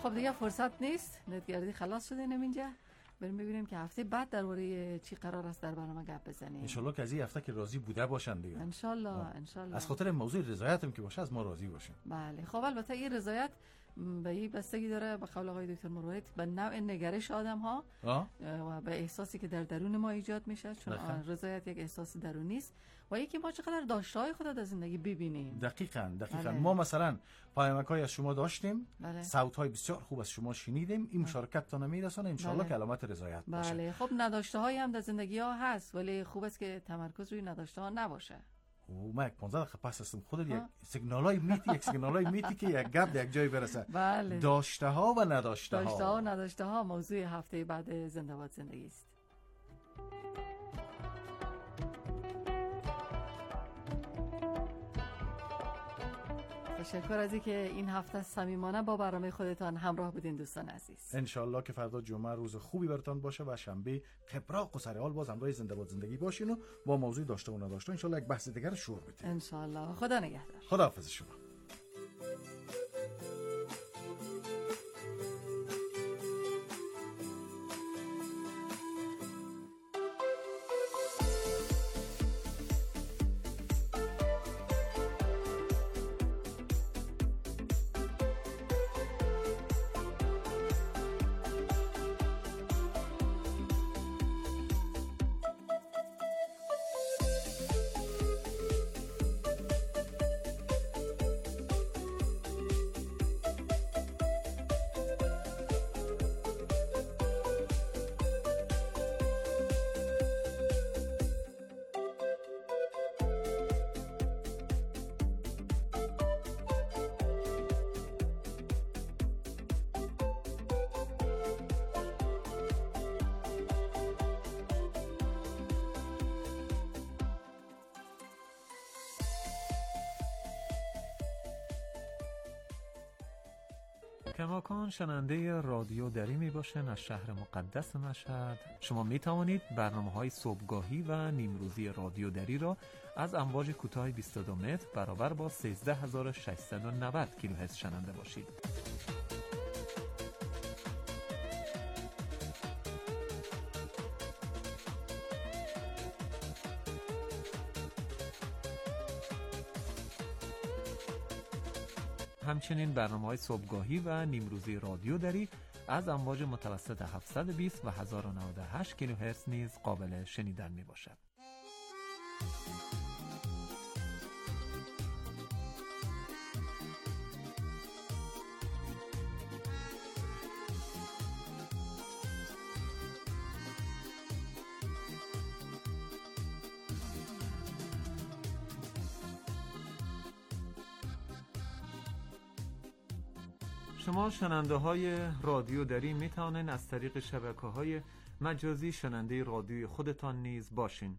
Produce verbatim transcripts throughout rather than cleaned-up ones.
خب دیگه فرصت نیست، نتگردی خلاص شده اینجا. بریم ببینیم که هفته بعد درباره چی قرار است در برنامه گپ بزنیم. ان شاء الله که از این هفته که راضی بوده باشن دیگه. ان شاء الله ان شاء الله. از خاطر موضوع رضایت هم که باشه از ما راضی باشن. بله. خب البته این رضایت به این بستگی داره به قول آقای دکتر مروت به نوع نگرش آدم ها و به احساسی که در درون ما ایجاد میشه، چون رضایت یک احساس درونی است و یکی ما چقدر داشته‌های خود در زندگی ببینیم. دقیقاً دقیقاً. بله. ما مثلا پیامک‌های از شما داشتیم، بله. صوت‌های بسیار خوب از شما شنیدیم، این مشارکتتان میرسونه ان شاء الله که علامت رضایت باشه. بله. خب نداشته‌های هم در زندگی ها هست، ولی خوب است که تمرکز روی نداشته‌ها نباشه. او ما یک پانزده دقیقه پس هستم خودت یک سیگنالای میتی یک سیگنالای میتی که یک گپ یک جای برسه. بله. داشته ها و نداشته ها. داشته ها و نداشته ها موضوع هفته بعد زنده باد زندگی است. تشکر از اینکه این هفته صمیمانه با برنامه خودتان همراه بودین دوستان عزیز. ان شاء الله که فردا جمعه روز خوبی براتون باشه و شنبه قبراق و سرحال باز همراه زنده باد زندگی باشین و با موضوع داشته و نداشته ان شاء الله یک بحث دیگر شروع بدیم. ان شاء الله. خدا نگهدار. خداحافظ شما. کماکان شنونده رادیو دری می باشن از شهر مقدس مشهد. شما می توانید برنامه‌های صبحگاهی و نیمروزی رادیو دری را از امواج کوتاه بیست و دو متر برابر با سیزده هزار و ششصد و نود کیلوهرتز شنونده باشید. همچنین برنامه‌های صبحگاهی و نیمروزی رادیو دری از امواج متوسط هفتصد و بیست و هزار و نود و هشت کیلوهرتز نیز قابل شنیدن میباشد. شما شننده های رادیو دری می توانید از طریق شبکه های مجازی شننده رادیوی خودتان نیز باشین.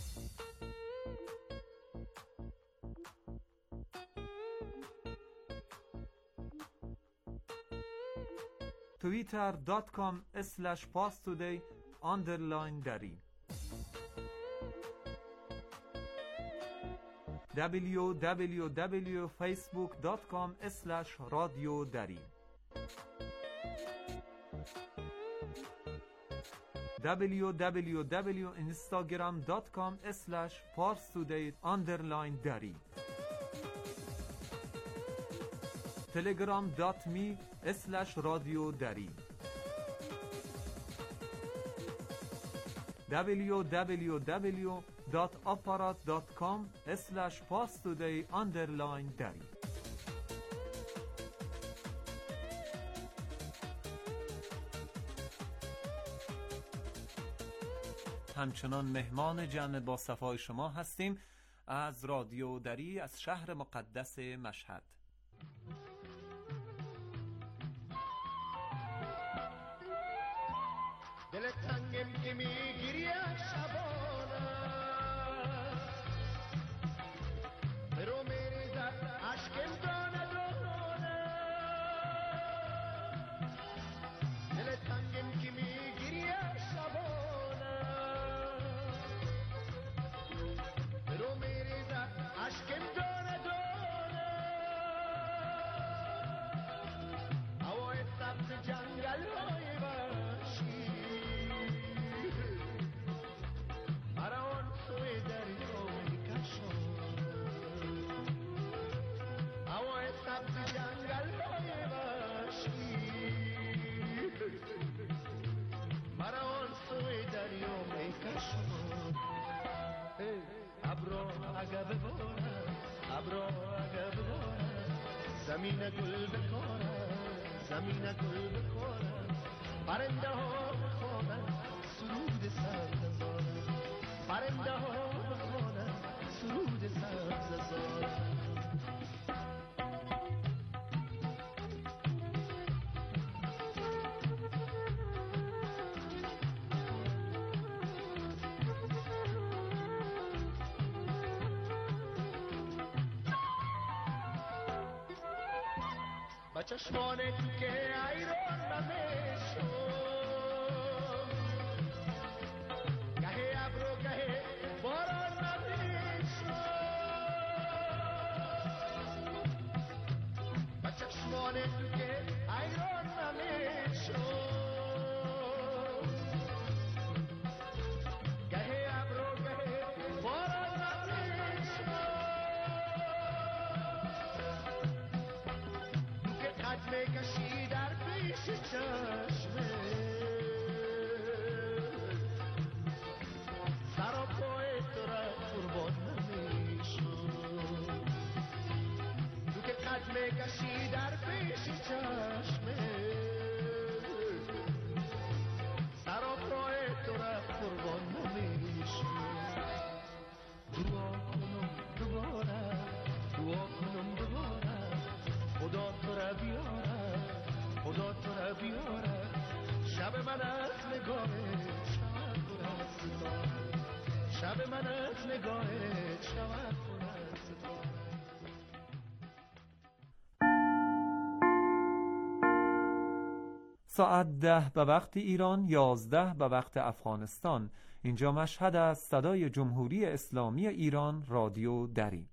توییتر دات کام اسلش پاستودی آندرلاین دری دبلیو دبلیو دبلیو فیسبوک دات کام اسلش رادیو دری دبلیو دبلیو دبلیو اینستاگرام دات کام اسلش پارستودی آندرلاین دری تلگرام دات می اسلش رادیو دری دبلیو دبلیو دبلیو دات آپارات دات کام اسلش پاستودی آندرلاین دری. همچنان مهمان جمع با صفای شما هستیم از رادیو دری از شهر مقدس مشهد. دل تنگم که میگیری شبانه برو میریزد عشقم دانه دانه دل تنگم که میگیری شبانه برو میریزد عشقم دانه دانه هوای سبز جنگل های وحشی مرا آن سوی دریا میکش شد ابرا عقب بارد ابرا عقب بارد زمین گل بکارد زمین گل بکارد پرنده ها بخوانند سرود سبززارد پرنده ها بخوانند سرود سبززارد با چشمان تو که ایران نمیشون گهه ابرو گهه باران نمیشون با چشمان تو که ایران نمیشون گهه ابرو گهه باران نمیشون میکشی در پیش چشمه سر و پای تو را قربان نمیشون تو که قد میکشی در پیش چشمه سر و پای تو را قربان نمیشون دعا کنم دوباره دعا کنم دوباره خدا تو را بیاره خدا تو را بیاره شب من از نگاه شود پر از ستاره شب من از نگاه شود پر از ستاره. ساعت ده به وقت ایران، یازده به وقت افغانستان. اینجا مشهد از صدای جمهوری اسلامی ایران، رادیو دری.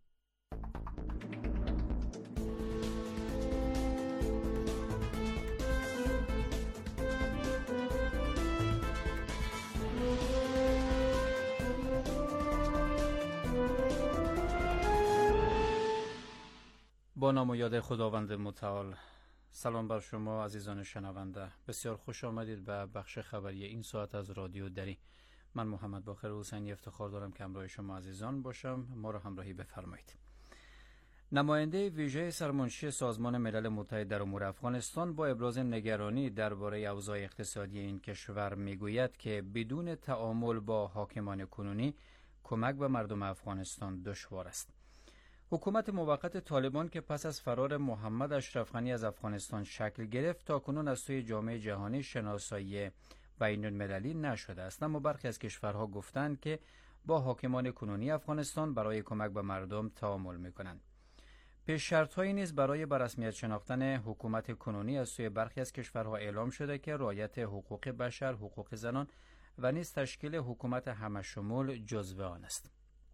با نام و یاد خداوند متعال. سلام بر شما عزیزان شنونده، بسیار خوش آمدید به بخش خبری این ساعت از رادیو دری. من محمد باقر حسینی افتخار دارم که همراه شما عزیزان باشم. ما را همراهی بفرمایید. نماینده ویژه سرمنشی سازمان ملل متحد در امور افغانستان با ابراز نگرانی درباره اوضاع اقتصادی این کشور میگوید که بدون تعامل با حاکمان کنونی کمک به مردم افغانستان دشوار است. حکومت موقت طالبان که پس از فرار محمد اشرف غنی از افغانستان شکل گرفت تاکنون از سوی جامعه جهانی شناسایی بین المللی نشده است، اما برخی از کشورها گفتند که با حاکمان کنونی افغانستان برای کمک به مردم تعامل می‌کنند. پیش شرط‌هایی نیز برای به رسمیت شناختن حکومت کنونی از سوی برخی از کشورها اعلام شده که رعایت حقوق بشر، حقوق زنان و نیز تشکیل حکومت همشمول جزو آن است.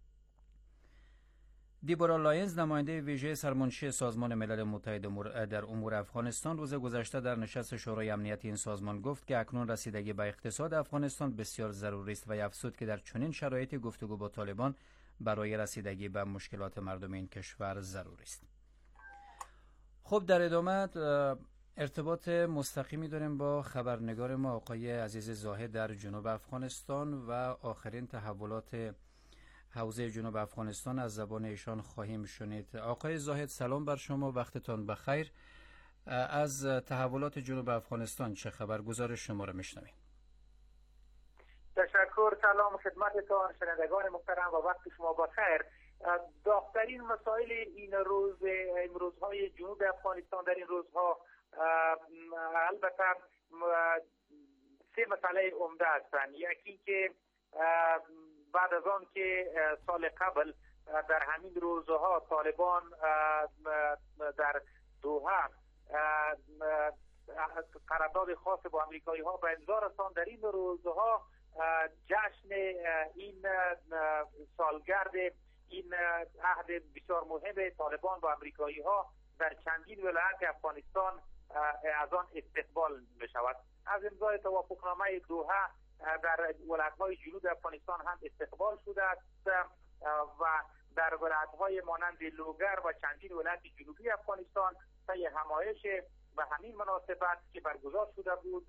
دیبورا لاینز، نماینده ویژه سرمنشی سازمان ملل متحد در امور افغانستان، روز گذشته در نشست شورای امنیت این سازمان گفت که اکنون رسیدگی به اقتصاد افغانستان بسیار ضروری است و افزود که در چنین شرایطی گفتگو با طالبان برای رسیدگی به مشکلات مردم این کشور ضروری است. خب در ادامه ارتباط مستقیمی داریم با خبرنگار ما آقای عزیز زاهد در جنوب افغانستان و آخرین تحولات حوزه جنوب افغانستان از زبان ایشان خواهیم شنید. آقای زاهد سلام بر شما، وقتتان بخیر. از تحولات جنوب افغانستان چه خبر؟ گزارش شما را میشنویم. تشکر. سلام خدمتتان شنوندگان محترم و وقت شما بخیر. داغ‌ترین مسائل این روز امروزهای جنوب افغانستان در این روزها البته سه مسئله عمده هستند. یکی که بعد از آن که سال قبل در همین روزها طالبان در دوحه قرارداد خاص با امریکایی ها به امضا رساند، در این روزها جشن این سالگرد این عهد بسیار مهم طالبان با امریکایی ها در چندین ولایت افغانستان از آن استقبال می شود. از امضای توافقنامه دوحه در ولایت‌های جنوب افغانستان هم استقبال شده است و در ولایت‌های مانند لوگر و چندین ولایت جنوبی افغانستان طی همایش به همین مناسبت که برگزار شده بود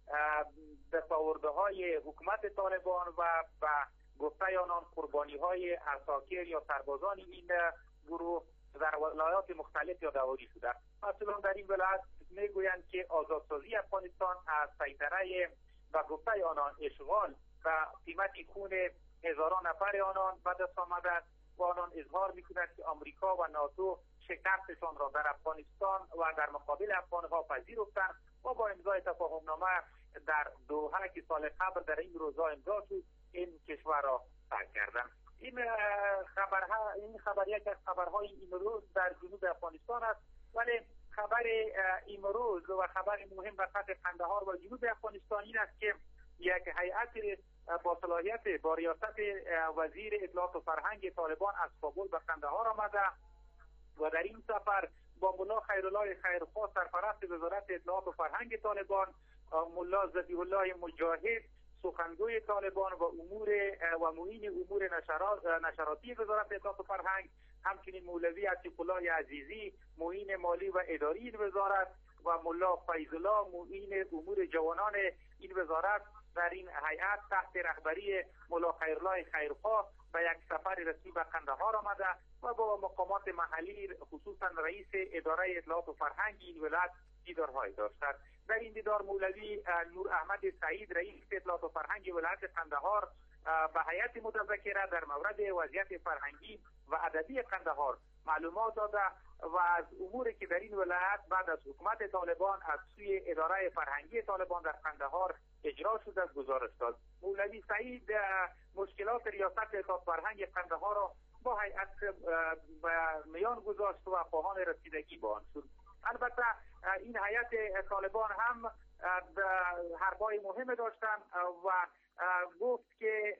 دستاوردهای حکومت طالبان و به گفته آنان قربانی های عساکر یا سربازان این گروه در ولایات مختلف یادآوری شده. مثلا در این ولایت میگویند که آزادسازی افغانستان از سیطره و گفته آنان اشغال و قیمت خون هزاران نفر آنان به دست آمده است و آنان اظهار میکنند که آمریکا و ناتو شکستشان را در افغانستان و در مقابل افغانها پذیرفتند و با امضای تفاهمنامه در دوحه که سال قبل در این روزها امضا شد این کشور را ترک کردند. این خبرها این خبر یک از خبرهای امروز در جنوب افغانستان است، ولی خبر امروز و خبر مهم به خط قندهار و جنوب افغانستان این است که یک هیئت با صلاحیت با ریاست وزیر اطلاعات و فرهنگ طالبان از کابل به قندهار آمده و در این سفر با ملا خیرالله خیرخواه سرپرست وزارت اطلاعات و فرهنگ طالبان، ملا ذبیح الله مجاهد سخنگوی طالبان و امور و معین امور نشرات نشراتی وزارت اطلاعات و فرهنگ، همچنین مولوی عتیق الله عزیزی معین مالی و اداری این وزارت و ملا فیض الله معین امور جوانان این وزارت در این هیئت تحت رهبری ملا خیرالله خیرخواه به یک سفر رسمی به قندهار آمده و با مقامات محلی خصوصا رئیس اداره اطلاعات و فرهنگ این ولایت دیدارهای داشتند. در این دیدار مولوی نور احمد سعید رئیس اطلاعات و فرهنگ ولایت قندهار به هیئت متذکره در مورد وضعیت فرهنگی و ادبی قندهار معلومات داده و از اموری که در این ولایت بعد از حکومت طالبان از سوی اداره فرهنگی طالبان در قندهار اجرا شده است گزارش داد. مولوی سعید مشکلات ریاست اطلاعات فرهنگ قندهار را با هیئت میان گذاشت و خواهان رسیدگی به آن شد. البته این هیئت طالبان هم حرفای مهم داشتند و گفت که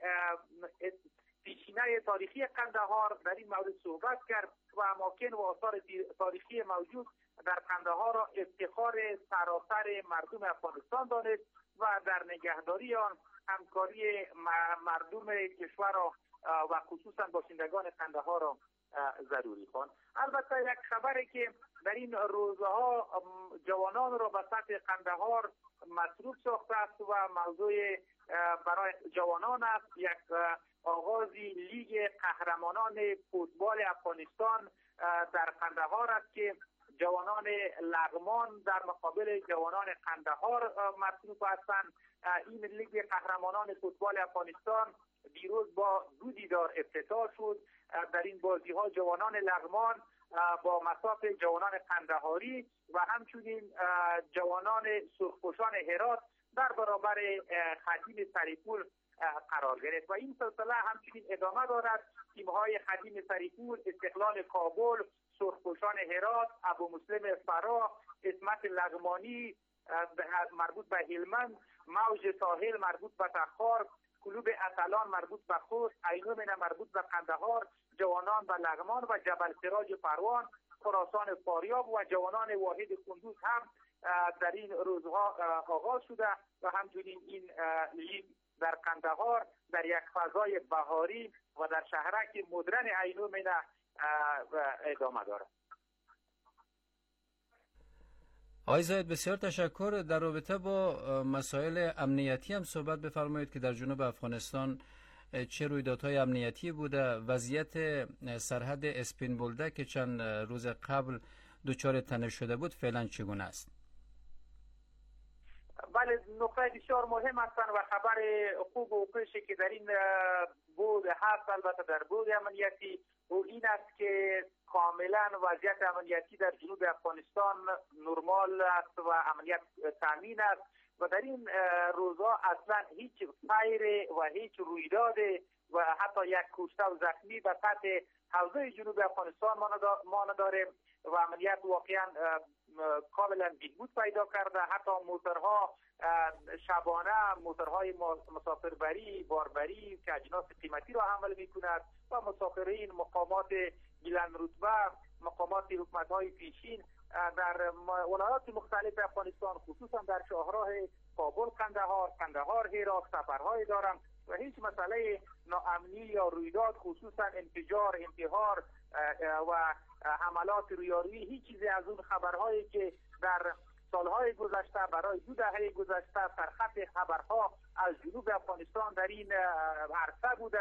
پیشینه تاریخی قندهار در این مورد صحبت کرد و اماکن و آثار تاریخی موجود در قندهار را افتخار سراسر مردم افغانستان دانست و در نگهداری آن همکاری مردم کشور را و خصوصا باشندگان قندهار را ضروری خواند. البته یک خبری که در این روزها جوانان را به سطح قندهار مصروف ساخته است و موضوع برای جوانان است، یک آغازی لیگ قهرمانان فوتبال افغانستان در قندهار است که جوانان لغمان در مقابل جوانان قندهار مصروف هستند. این لیگ قهرمانان فوتبال افغانستان دیروز با دو دیدار افتتاح شد. در این بازی ها جوانان لغمان با مصاف جوانان قندهاری و همچنین جوانان سرخپوشان هرات در برابر خدیم سریپور قرار گرفت و این سلسله همچنین ادامه دارد. تیم‌های خدیم سریپور، استقلال کابل، سرخپوشان هرات، ابو مسلم فرا، اسمت لغمانی مربوط به هلمند، موج ساحل مربوط به تخار، کلوب اتلان مربوط به خوست، عینومنه مربوط به قندهار، جوانان به لغمان و جبل سراج پروان، خراسان فاریاب و جوانان واحد کندوز هم در این روزها آغاز شده و همچنین این لیگ در قندهار در یک فضای بهاری و در شهرک مدرن عینومنه ادامه دارد. آقای زاید بسیار تشکر. در رابطه با مسائل امنیتی هم صحبت بفرمایید که در جنوب افغانستان چه رویدادهای امنیتی بوده، وضعیت سرحد اسپین بولده که چند روز قبل دچار تنش شده بود فعلا چگونه است؟ بله، نکته بسیار مهم هستند و خبر خوب و خوشی که در این بود هست البته در بود امنیتی و این است که کاملا وضعیت امنیتی در جنوب افغانستان نرمال است و امنیت تامین است و در این روزها اصلا هیچ فیر و هیچ رویداد و حتی یک کشته و زخمی به سطح حوزه جنوب افغانستان ما نداریم و امنیت واقعا کاملا بهبود پیدا کرده. حتی موتورها شبانه، موتورهای مسافربری، باربری که اجناس قیمتی را حمل می‌کند و مسافرین مقامات بلند رتبه، مقامات حکومت‌های پیشین در ولایات مختلف افغانستان خصوصا در شاهراه کابل قندهار، قندهار هرات سفرهای دارند و هیچ مسئله ناامنی یا رویداد خصوصا انفجار، انتحار و حملات رویارویی هیچ چیزی از اون خبرهایی که در سالهای گذشته برای دو دهه گذشته سرخط خبرها از جنوب افغانستان در این عرصه بوده.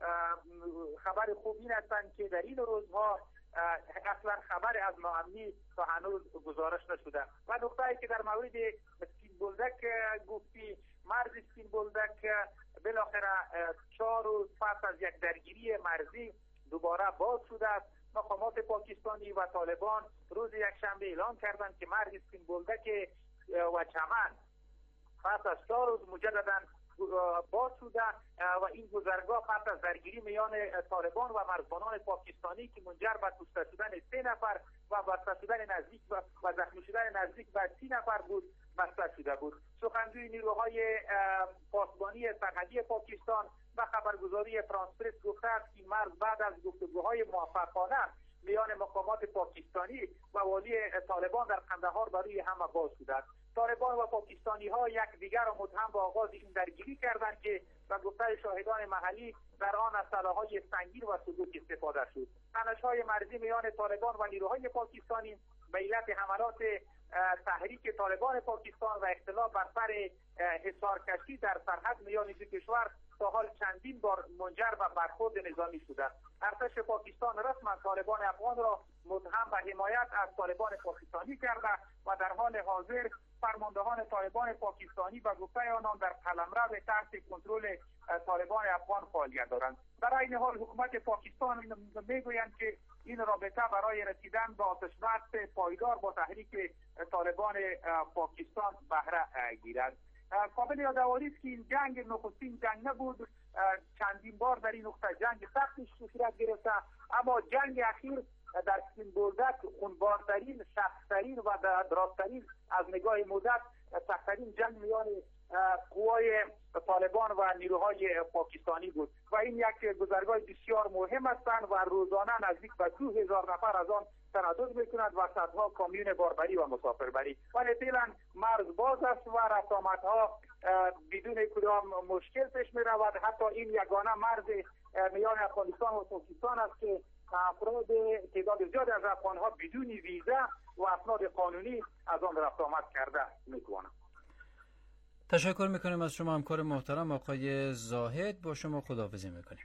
خبر خوب این هستند که در این روزها اصلا خبر از ناامنی تا هنوز گزارش نشده. و نکته‌ای که در مورد سپین بولدک گفتی، مرز سپین بولدک بالاخره چهار روز پس از یک درگیری مرزی دوباره باز شده است. مقامات پاکستانی و طالبان روز یکشنبه اعلام کردند که مرز سپین بولدک و چمن پس از چهار روز مجددا باز شده و این گذرگاه پس از درگیری میان طالبان و مرزبانان پاکستانی که منجر به کشته شدن سه نفر و بسته شدن نزدیک و زخمی شدن نزدیک به سی نفر بود بسته شده بود. سخنگوی نیروهای پاسبانی سرحدی پاکستان و خبرگزاری فرانس پرس گفته است که مرز بعد از گفتگوهای موفقانه میان مقامات پاکستانی و والی طالبان در قندهار برای همه باز شده است. طالبان و پاکستانی ها یک دیگر را متهم به آغاز این درگیری کردند که و گفته شاهدان محلی در آن از سلاح‌های سنگین و سبوک استفاده شد. تنش‌های مرزی میان طالبان و نیروهای پاکستانی به علت حملات تحریک طالبان پاکستان و اختلاف بر سر حصارکشی در سرحد میان دو کشور تا حال چندین بار منجر به برخورد نظامی شده. ارتش پاکستان رسما طالبان افغان را متهم به حمایت از طالبان پاکستانی کرده و در حال حاضر فرماندهان طالبان پاکستانی و گفته آنان در قلمرو تحت کنترل طالبان افغان فعالیت دارند. در این حال حکومت پاکستان میگویند که این رابطه برای رسیدن به آتشبس پایدار با تحریک طالبان پاکستان بهره گیرد. قابل یادآوری است که این جنگ نخستین جنگ نبود. چندین بار در این نقطه جنگ سختی صورت گرفته، اما جنگ اخیر در سپین بولدک خونبارترین، سخت‌ترین و درازترین از نگاه مدت سخت‌ترین جنگ میان قوای طالبان و نیروهای پاکستانی بود و این یک گذرگاه بسیار مهم هستند و روزانه نزدیک به دو هزار نفر از آن تردد میکنند و صدها کامیون باربری و مسافربری. ولی فعلا مرز باز است و رفت آمدها بدون کدام مشکل پیش می رود. حتی این یگانه مرز میان افغانستان و پاکستان است که افراد تعداد زیادی از افغانها بدون ویزا و اسناد قانونی از آن رفت آمد کرده میتوانند. تشکر میکنیم از شما همکار محترم آقای زاهد. با شما خداحافظی میکنیم.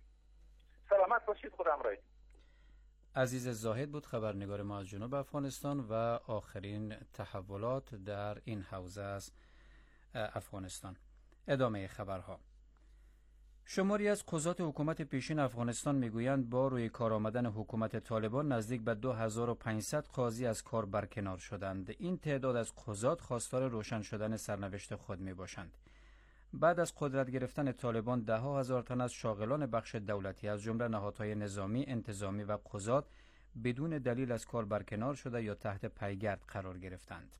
سلامت باشید. خدا همراهتون. عزیز زاهد بود خبرنگار ما از جنوب افغانستان و آخرین تحولات در این حوزه از افغانستان. ادامه خبرها. شماری از قضات حکومت پیشین افغانستان میگویند با روی کار آمدن حکومت طالبان نزدیک به دو هزار و پانصد قاضی از کار برکنار شدند. این تعداد از قضات خواستار روشن شدن سرنوشت خود می باشند. بعد از قدرت گرفتن طالبان ده ها هزار تن از شاغلان بخش دولتی از جمله نهادهای نظامی، انتظامی و قضات بدون دلیل از کار برکنار شده یا تحت پیگرد قرار گرفتند.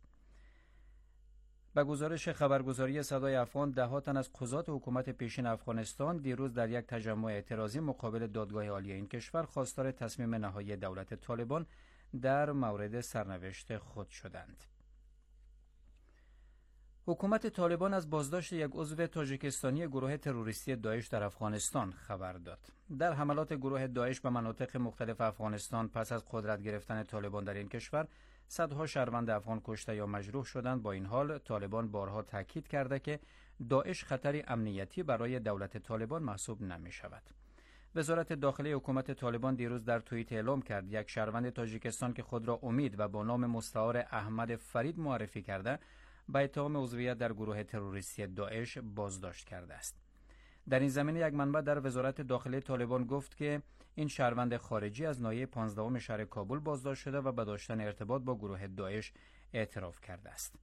به گزارش خبرگزاری صدای افغان، ده ها تن از قضات حکومت پیشین افغانستان دیروز در یک تجمع اعتراضی مقابل دادگاه عالی این کشور خواستار تصمیم نهایی دولت طالبان در مورد سرنوشت خود شدند. حکومت طالبان از بازداشت یک عضو تاجیکستانی گروه تروریستی داعش در افغانستان خبر داد. در حملات گروه داعش به مناطق مختلف افغانستان پس از قدرت گرفتن طالبان در این کشور، صدها شهروند افغان کشته یا مجروح شدند. با این حال طالبان بارها تاکید کرده که داعش خطری امنیتی برای دولت طالبان محسوب نمی شود. وزارت داخلی حکومت طالبان دیروز در توییت اعلام کرد یک شهروند تاجیکستان که خود را امید و با نام مستعار احمد فرید معرفی کرده به اتهام عضویت در گروه تروریستی داعش بازداشت کرده است. در این زمینه یک منبع در وزارت داخلی طالبان گفت که این شهروند خارجی از ناحیه پانزدهم شهر کابل بازداشت شده و به داشتن ارتباط با گروه داعش اعتراف کرده است.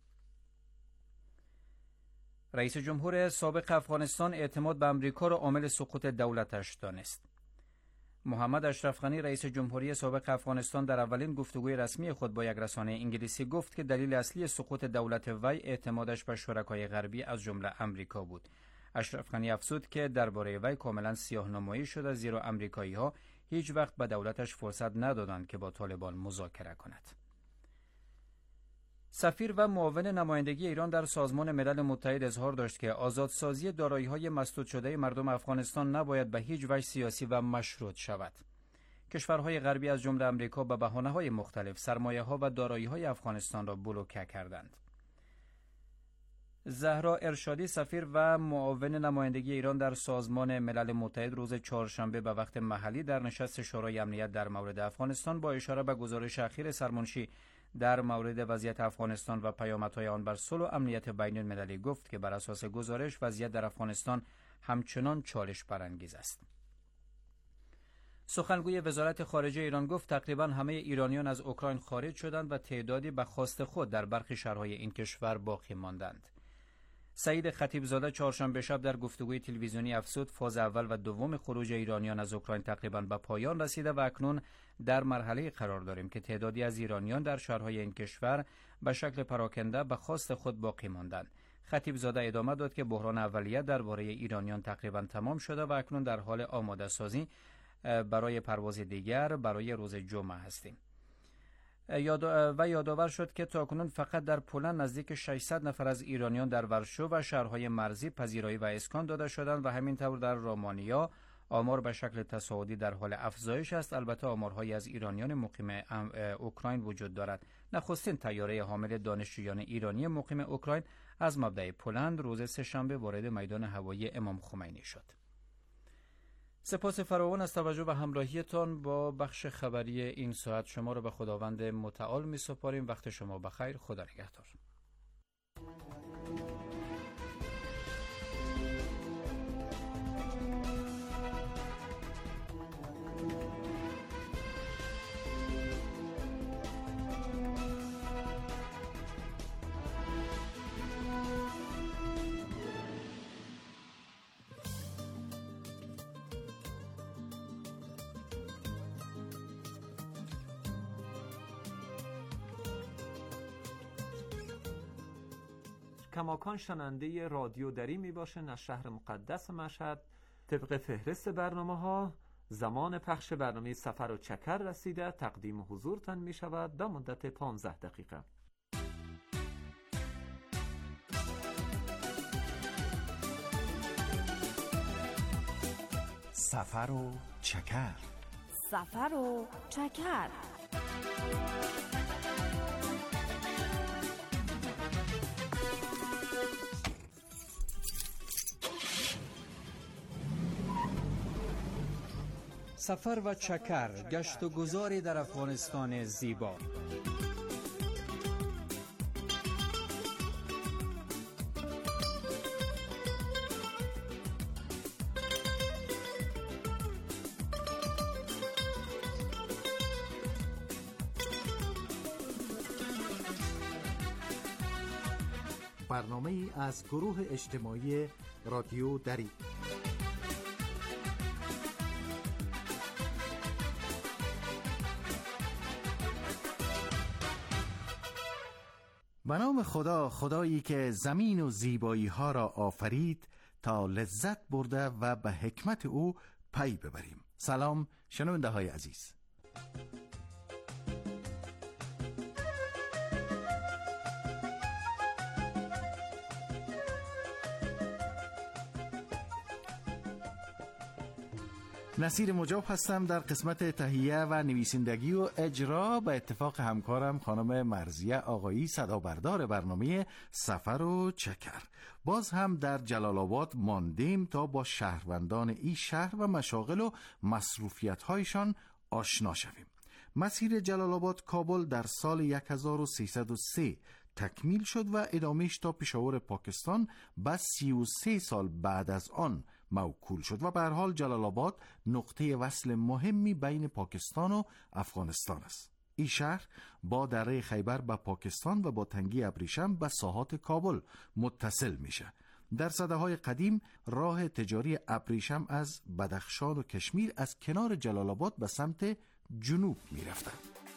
رئیس جمهور سابق افغانستان اعتماد به امریکا را عامل سقوط دولتش دانست. محمد اشرف غنی رئیس جمهوری سابق افغانستان در اولین گفتگوی رسمی خود با یک رسانه انگلیسی گفت که دلیل اصلی سقوط دولت وی اعتمادش به شرکای غربی از جمله امریکا بود. اشرف غنی افزود که درباره وی کاملا سیاه‌نمایی شده، زیرا امریکایی‌ها هیچ وقت به دولتش فرصت ندادند که با طالبان مذاکره کند. سفیر و معاون نمایندگی ایران در سازمان ملل متحد اظهار داشت که آزادسازی دارایی‌های مسدود شده مردم افغانستان نباید به هیچ وجه سیاسی و مشروط شود. کشورهای غربی از جمله آمریکا به بهانه‌های مختلف سرمایه‌ها و دارایی‌های افغانستان را بلوکه کردند. زهرا ارشادی، سفیر و معاون نمایندگی ایران در سازمان ملل متحد، روز چهارشنبه به وقت محلی در نشست شورای امنیت در مورد افغانستان با اشاره به گزارش اخیر سرمنشی در مورد وضعیت افغانستان و پیامدهای آن بر صلح و امنیت بین المللی گفت که بر اساس گزارش وضعیت در افغانستان همچنان چالش برانگیز است. سخنگوی وزارت خارجه ایران گفت تقریبا همه ایرانیان از اوکراین خارج شدند و تعدادی به خواست خود در برخی شهرهای این کشور باقی ماندند. سعید خطیبزاده چهارشنبه شب در گفتگوی تلویزیونی افزود فاز اول و دوم خروج ایرانیان از اوکراین تقریبا به پایان رسیده و اکنون در مرحله قرار داریم که تعدادی از ایرانیان در شهرهای این کشور به شکل پراکنده به خواست خود باقی ماندند. خطیبزاده ادامه داد که بحران اولیه درباره ایرانیان تقریبا تمام شده و اکنون در حال آماده سازی برای پرواز دیگر برای روز جمعه هستیم. یاد و یادآور شد که تاکنون فقط در پولند نزدیک ششصد نفر از ایرانیان در ورشو و شهرهای مرزی پذیرایی و اسکان داده شدند و همینطور در رومانیا آمار به شکل تصاعدی در حال افزایش است. البته آمارهایی از ایرانیان مقیم اوکراین وجود دارد. نخستین طیاره حامل دانشجویان ایرانی مقیم اوکراین از مبدأ پولند روز سه‌شنبه وارد میدان هوایی امام خمینی شد. سپاس فراوان از توجه و همراهیتان با بخش خبری این ساعت. شما را به خداوند متعال می سپاریم. وقت شما بخیر. خدا نگهدار. کماکان شننده رادیو دری می باشن از شهر مقدس مشهد. طبق فهرست برنامه ها زمان پخش برنامه سفر و چکر رسیده. تقدیم حضورتان می شود به مدت پانزده دقیقه. سفر و چکر. سفر و چکر. سفر و چکر، گشت و گذاری در افغانستان زیبا. برنامه ای از گروه اجتماعی رادیو دری. به نام خدا، خدایی که زمین و زیبایی ها را آفرید تا لذت برده و به حکمت او پی ببریم. سلام شنونده های عزیز. نصیر مجاب هستم در قسمت تهیه و نویسندگی و اجرا به اتفاق همکارم خانم مرضیه آقایی، صدابردار برنامه سفر و چکر. باز هم در جلال آباد ماندیم تا با شهروندان این شهر و مشاغل و مصروفیت هایشان آشنا شویم. مسیر جلال آباد کابل در سال هزار و سیصد و سه تکمیل شد و ادامهش تا پشاور پاکستان با سی و سه سال بعد از آن موکول شد و به هر حال جلال آباد نقطه وصل مهمی بین پاکستان و افغانستان است. این شهر با دره خیبر به پاکستان و با تنگی ابریشم به ساحات کابل متصل میشه. در سده‌های قدیم راه تجاری ابریشم از بدخشان و کشمیر از کنار جلال آباد به سمت جنوب میرفته.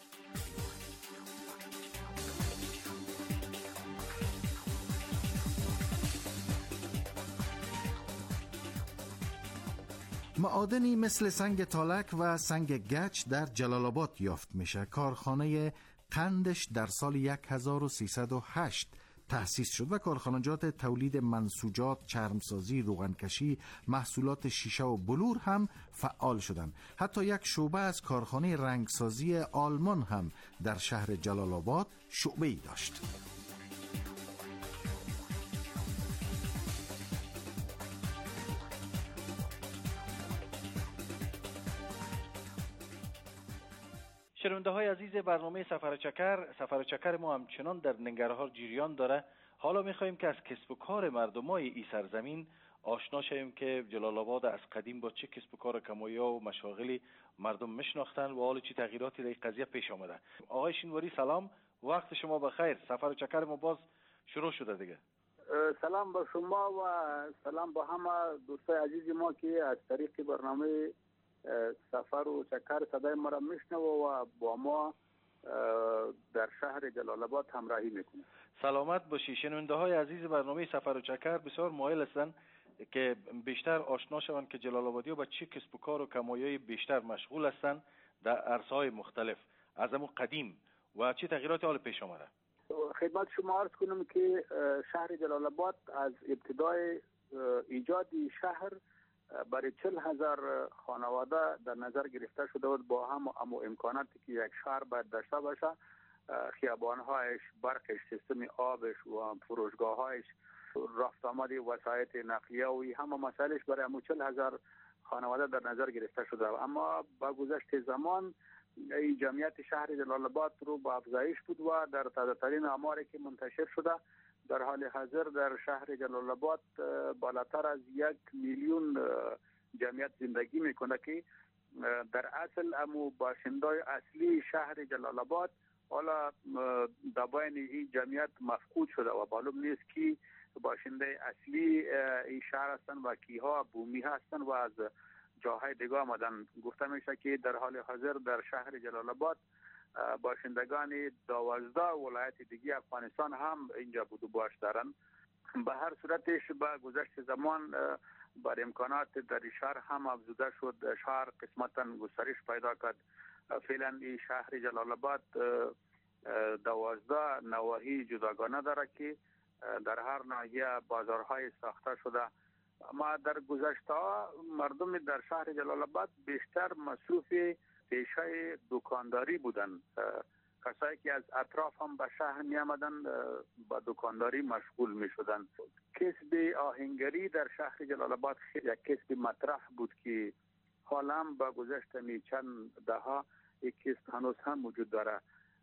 معادنی مثل سنگ تالک و سنگ گچ در جلال آباد یافت میشه. کارخانه قندش در سال هزار و سیصد و هشت تأسیس شد و کارخانجات تولید منسوجات، چرمسازی، روغنکشی، محصولات شیشه و بلور هم فعال شدند. حتی یک شعبه از کارخانه رنگسازی آلمان هم در شهر جلال آباد شعبه‌ای داشت. شنونده های عزیز برنامه سفر چکر، سفر چکر ما همچنان در ننگرهار جریان داره. حالا میخواهیم که از کسب و کار مردمای این سرزمین آشنا شویم که جلال آباد از قدیم با چه کسب و کار کمایا و مشاغلی مردم میشناختن و حال چه تغییراتی در این قضیه پیش آمده. آقای شینواری سلام، وقت شما بخیر. سفر چکر ما باز شروع شده دیگه. سلام با شما و سلام با همه دوستای عزیز ما که از طریق برنامه سفر و چکر صدای ما را میشنوه و با ما در شهر جلال آباد همراهی میکنه. سلامت باشی. شنونده های عزیز برنامه سفر و چکر بسیار مایل هستند که بیشتر آشنا شوند که جلال آبادی ها با چه کسب و کار و کمایای بیشتر مشغول هستند در عرصه‌های مختلف از همون قدیم و چه تغییراتی حال پیش آمده. خدمت شما عرض کنم که شهر جلال آباد از ابتدای ایجاد شهر برای چل هزار خانواده در نظر گرفته شده بود با هم امو امکاناتی که یک شهر باید داشته باشه، خیابانهایش، برقش، سیستم آبش و فروشگاهایش، رفت آمد وسایط نقلیه و همه مسائلش برای امو چل هزار خانواده در نظر گرفته شده. اما با گذشت زمان این جمعیت شهر جلال آباد رو با افزایش بود و در تازه‌ترین آماری که منتشر شده در حال حاضر در شهر جلال آباد بالاتر از یک میلیون جمعیت زندگی میکنه که در اصل امو باشندای اصلی شهر جلال آباد حالا در بین این جمعیت مفقود شده و معلوم نیست کی باشنده اصلی این شهر هستن و کیها بومی هستن و از جاهای دیگه آمدن. گفته میشه که در حال حاضر در شهر جلال آباد باشندگان دوازده ولایت دیگه افغانستان هم اینجا بود و باش دارن. به هر صورتش با گذشت زمان بر امکانات در شهر هم افزوده شد، شهر قسمتا گسترش پیدا کرد. فعلا این شهر جلال آباد دوازده نواحی جداگانه داره که در هر ناحیه بازارهای ساخته شده. اما در گذشته مردم در شهر جلال آباد بیشتر مصروف پیشه دکانداری بودن. کسایی که از اطراف هم به شهر می آمدن با دکانداری مشغول می شدن. کسب آهنگری در شهر جلال آباد یک کسب مطرح بود که حالا با گذشت می چند دهها یک کسب هنوز هم وجود داره.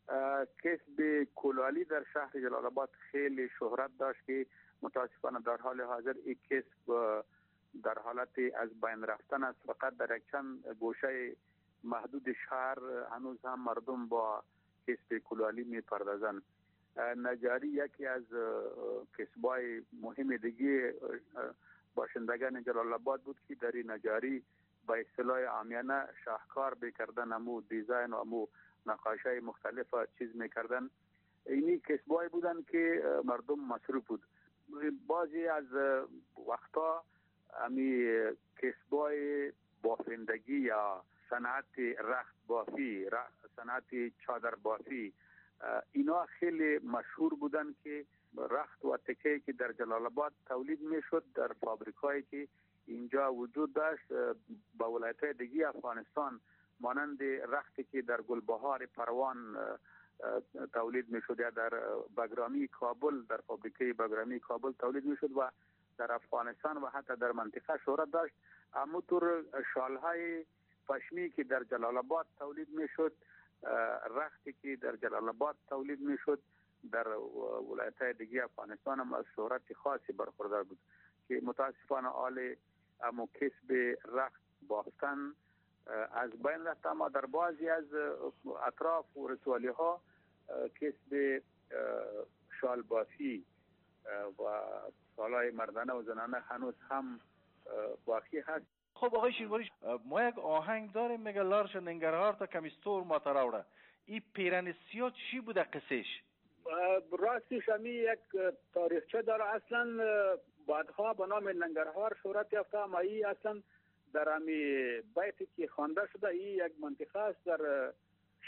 کسب کلالی در شهر جلال آباد خیلی شهرت داشت که متاسفانه در حال حاضر یک کسب در حالت از بین رفتن است. فقط در یک چند گوشه محدود شهر هنوز هم مردم با کسب کلالی می پردازند. نجاری یکی از کسبای مهم دیگه باشندگان جلال آباد بود که در این نجاری با اصطلاح عامیانه شاهکار بکردن، امو دیزاین و امو نقاشای مختلف چیز میکردن. اینی کسبای بودن که مردم مصروف بود. بعضی از وقتا امی کسبای بافندگی یا صنعت رخت بافی، صنعت چادر بافی، اینا خیلی مشهور بودن که رخت و تکه که در جلال آباد تولید میشد در فابریکایی که اینجا وجود داشت با ولایت‌های دیگه افغانستان مانند رختی که در گلبهار پروان تولید میشد یا در بگرامی کابل در فابریکه بگرامی کابل تولید میشد و در افغانستان و حتی در منطقه شهرت داشت. همونطور شالهای پشمی که در جلال آباد تولید میشد، رختی که در جلال آباد تولید میشد در ولایت‌های دیگه افغانستان هم از شهرت خاصی برخوردار بود که متاسفانه آل امو کسب رخت بافتن از بین رفت. اما در بعضی از اطراف و رسوالی ها کسب شال بافی و شالهای مردانه و زنانه هنوز هم باقی هست. خب آقای شینواری، ما یک آهنگ داریم میگه لارش ننگرهار تا کمیستور ما تراوره. این پیرن سیاه چی بوده قصهش؟ راستش همی یک تاریخچه داره. اصلا بعدها به نام ننگرهار شهرت یافته، اما این اصلا در همی بیتی که خوانده شده این یک منطقه است در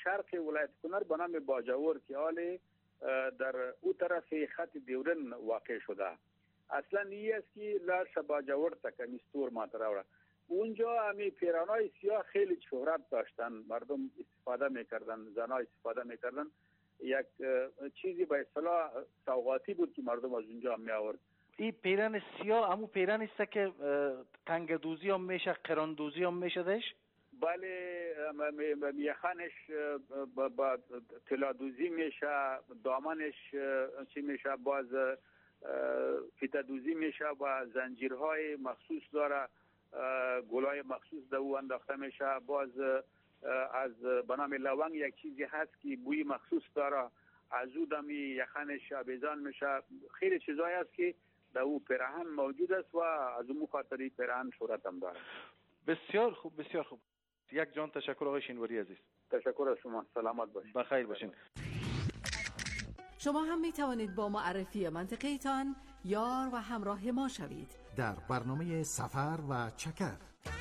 شرق ولایت کنر به نام باجاور که حال در او طرف خط دیورن واقع شده. اصلا این است که لارش باجاور تک میستور ماتراوره. اونجا همی پیرانای سیاه خیلی شهرت داشتن، مردم استفاده میکردن، زنها استفاده میکردن. یک چیزی به اصطلاح سوغاتی بود که مردم از اونجا می آورد. این پیران سیاه همون پیران است که تنگ دوزی هم میشه، قران دوزی هم میشه دش؟ بله، میخانش با طلا دوزی میشه، دامنش چی میشه، باز فیتا دوزی میشه و زنجیرهای مخصوص داره، گلای مخصوص در او انداخته میشه. باز از بنام لونگ یک چیزی هست که بوی مخصوص داره، از او دمی یخنش آویزان میشه. خیلی چیزایی هست که در او پیراهن موجود است و از اون خاطری پیراهن شهرت هم داره. بسیار خوب، بسیار خوب. یک جان تشکر آقای شینواری عزیز. تشکر از شما، سلامت باشید. بخیر باشین. شما هم می توانید با معرفی منطقه تان یار و همراه ما شوید در برنامه سفر و چکر.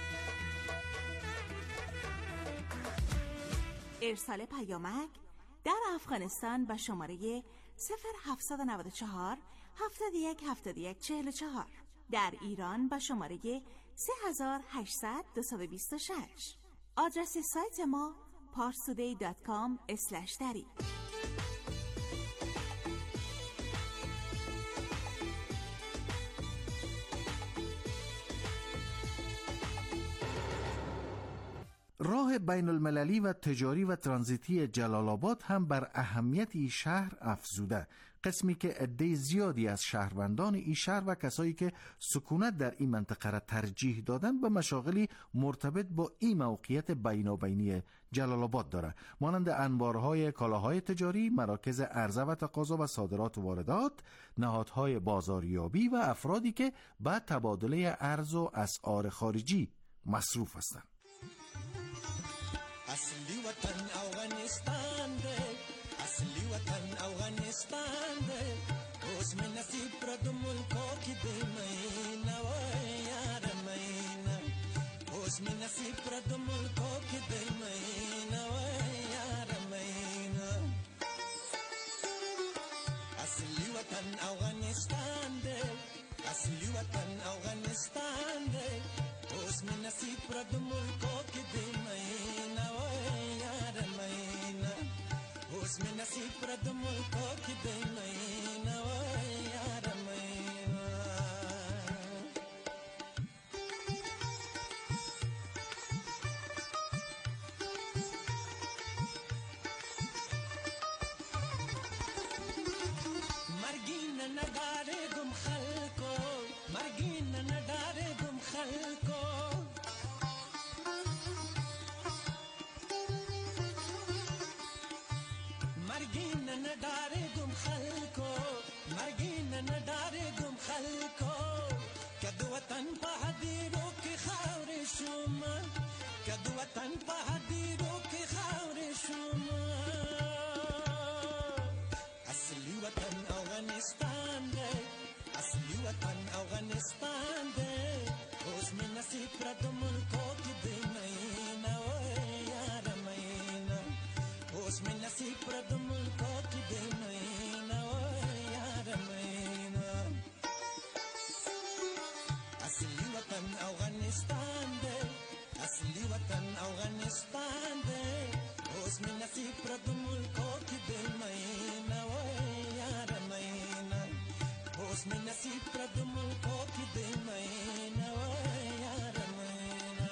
ارسال پیامک در افغانستان به شماره صفر هفتصد و نود و چهار هفتاد و یک هفتاد و یک چهل و چهار، در ایران به شماره سه هزار و هشتصد دویست و بیست و شش. آدرس سایت ما پارسودی دات کام اسلش دری. راه بین المللی و تجاری و ترانزیتی جلال آباد هم بر اهمیت این شهر افزوده. قسمی که عده زیادی از شهروندان این شهر و کسایی که سکونت در این منطقه را ترجیح دادن به مشاغلی مرتبط با این موقعیت بینابینی جلال آباد داره، مانند انبارهای کالاهای تجاری، مراکز عرضه و تقاضا و صادرات و واردات، نهادهای بازاریابی و افرادی که به تبادله ارز و اسعار خارجی مصروف هستند. اصلی وطن افغانستان ده، اصلی وطن افغانستان ده، اوس من نصیب پر د ملکو کې دی مینا و یار مینا، اوس من نصیب پر د ملکو کې دی مینا و یار مینا. اصلی وطن افغانستان ده، اصلی وطن افغانستان ده، اوس من نصیب پر د ملکو کې دی مینا و یار مینا، اوس من نصیب پر د ملکو کې دی مینا و یار مینا. مرګین نه ډارې ګم خلکو، مرګین نه ډارې ګم خلکو، مرګین نه ډارې ګم خلکو، مرګین نه ډارې ګم خلکو. کد وطن په هدیرو کې خاورې شوم، کد وطن په هدیرو کې خاورې شوم. اصلي وطن افغانستان دی، اصلي وطن افغانستان دی، اوس مې نصیب پر د ملکو کې دی مینا و یار مینا، اوس مې نصیب پر د ملکو کې دی مینا و یار مینا. اصلي وطن افغانستان دی، اصلي وطن افغانستان دی، اوس مې نصیب پر د ملکو کې دی مینا و یار مینا، اوس مې نصیب پر د ملکو کې دی مینا و یار مینا.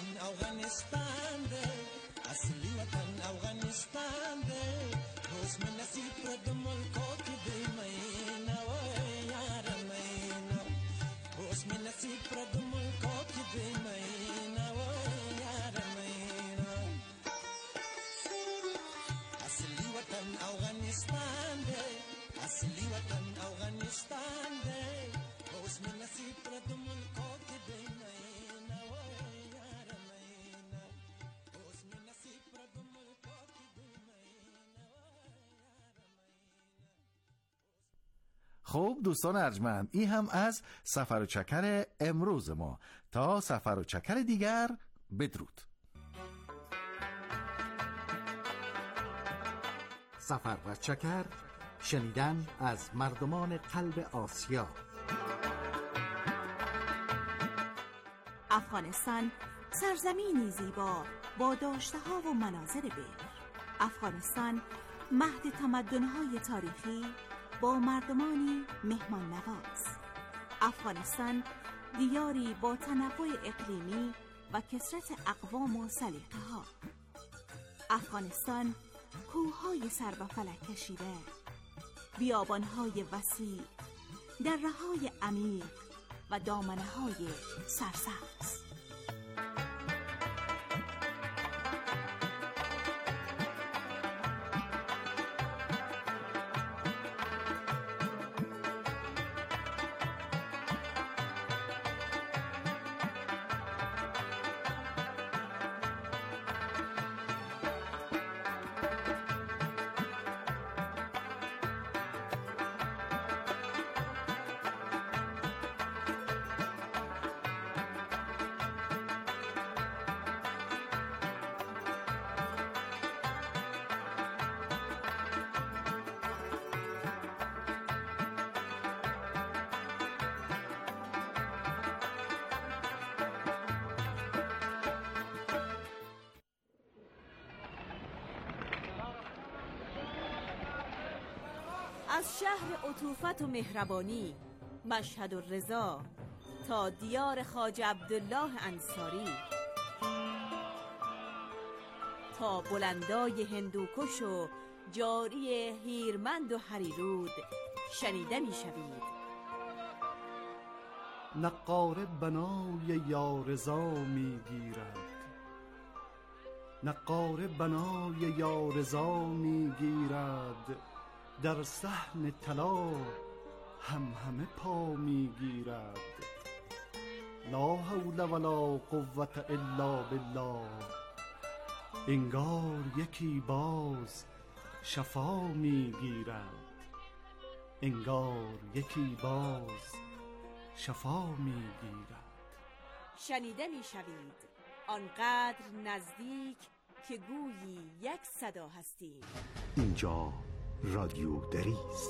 وطن افغانستان دی اصلي وطن افغانستان دی اوس مې نصیب کړه د ملکو کې دی مینا وای یار مینا اوس مې نصیب کړه د ملکو کې دی مینا وای یار مینا اصلي وطن افغانستان دی اصلي وطن افغانستان دی اوس مې نصیب کړه د ملکو کې دی مینا وای یار مینا اوس مې نصیب کړه د ملکو کې دی مینا وای یار مینا. خب دوستان ارجمند، این هم از سفر و چکر امروز ما. تا سفر و چکر دیگر، بدرود. سفر و چکر، شنیدن از مردمان قلب آسیا. افغانستان سرزمینی زیبا با داشته‌ها و مناظر بکر. افغانستان مهد تمدن‌های تاریخی با مردمانی مهمان نواز. افغانستان دیاری با تنوع اقلیمی و کثرت اقوام و سلیقه‌ها. افغانستان کوه‌های سر به فلک کشیده، بیابان‌های وسیع، دره‌های عمیق و دامنه‌های سرسبز. از شهر عطوفت و مهربانی مشهد و رضا تا دیار خواجه عبدالله انصاری، تا بلندای هندوکش و جاری هیرمند و هریرود شنیده می شوید. نقاره بنای یارضا می گیرد، نقاره بنای یارضا می گیرد، در صحن طلا هم همه پا می گیرد. لا حول ولا قوة الا بالله، انگار یکی باز شفا می گیرد، انگار یکی باز شفا می گیرد. شنیده می شوید آنقدر نزدیک که گویی یک صدا هستیم. اینجا رادیو دری است.